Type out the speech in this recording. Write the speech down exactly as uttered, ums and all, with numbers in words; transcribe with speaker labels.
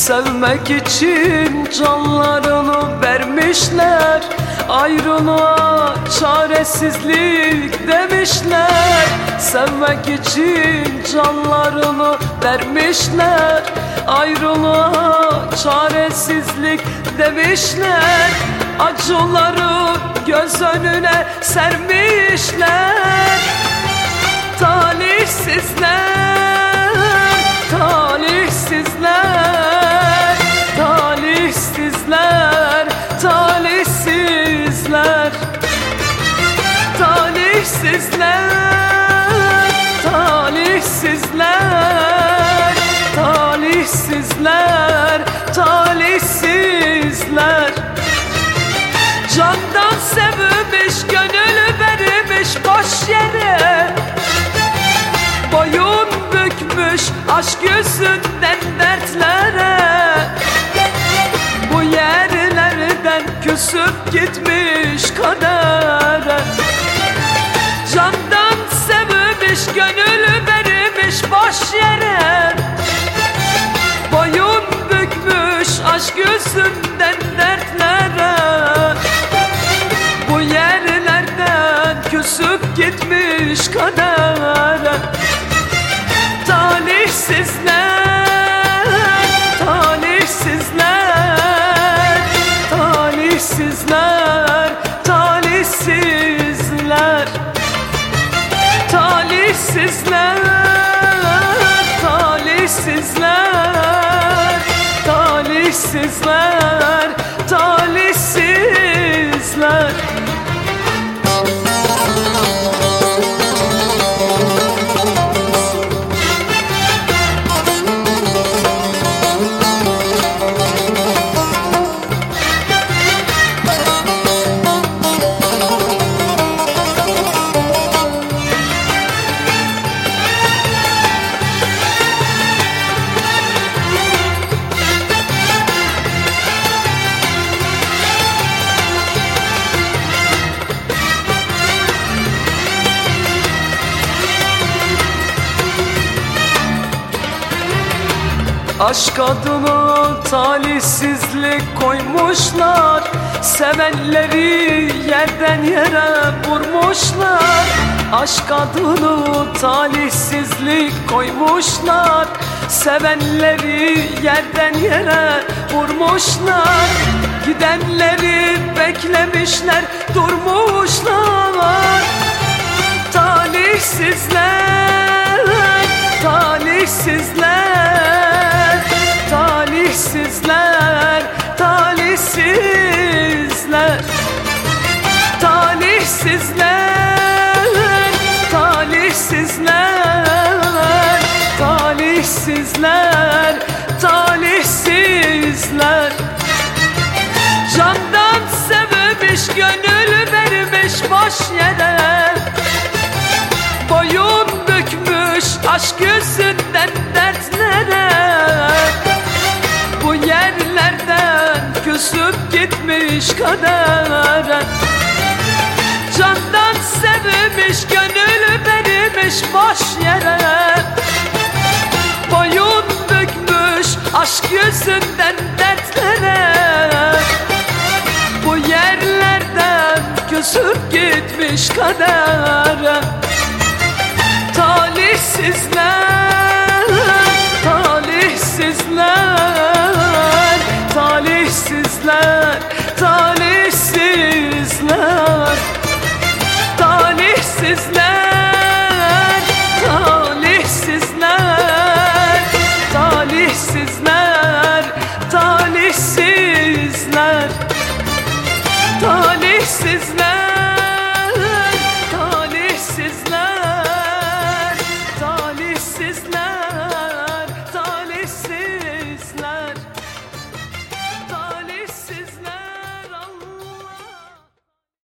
Speaker 1: Sevmek için canlarını vermişler, ayrılığa çaresizlik demişler. Sevmek için canlarını vermişler, ayrılığa çaresizlik demişler. Acıları göz önüne sermişler. Talihsizler, talihsizler, talihsizler, talihsizler, talihsizler, talihsizler, talihsizler, talihsizler. Candan sevmiş, gönül vermiş boş yere, boyun bükmüş aşk yüzünden dertlere. Bu yerlerden küsüp gitmiş kadere. Candan sevmiş, gönül vermiş boş yere, boyun bükmüş aşk yüzünden dertlere. Bu yerlerden küsüp gitmiş kadere. Talihsizler, talihsizler, talihsizler, talihsizler, talihsizler, talihsizler, talihsizler, talihsizler. Aşk adına talihsizlik koymuşlar, sevenleri yerden yere vurmuşlar. Aşk adına talihsizlik koymuşlar, sevenleri yerden yere vurmuşlar. Gidenleri beklemişler, durmuşlar. Talihsizler, talihsizler, talihsizler, talihsizler, talihsizler, talihsizler, talihsizler, talihsizler. Candan sevmiş, gönül vermiş boş yere, boyun bükmüş aşk yüzünden dertlere. Bu yerlerden küsüp gitmiş kadere. Candan sevmiş, gönül vermiş boş yere, boyun bükmüş aşk yüzünden dertlere. Bu yerlerden küsüp gitmiş kadere. Talihsizler,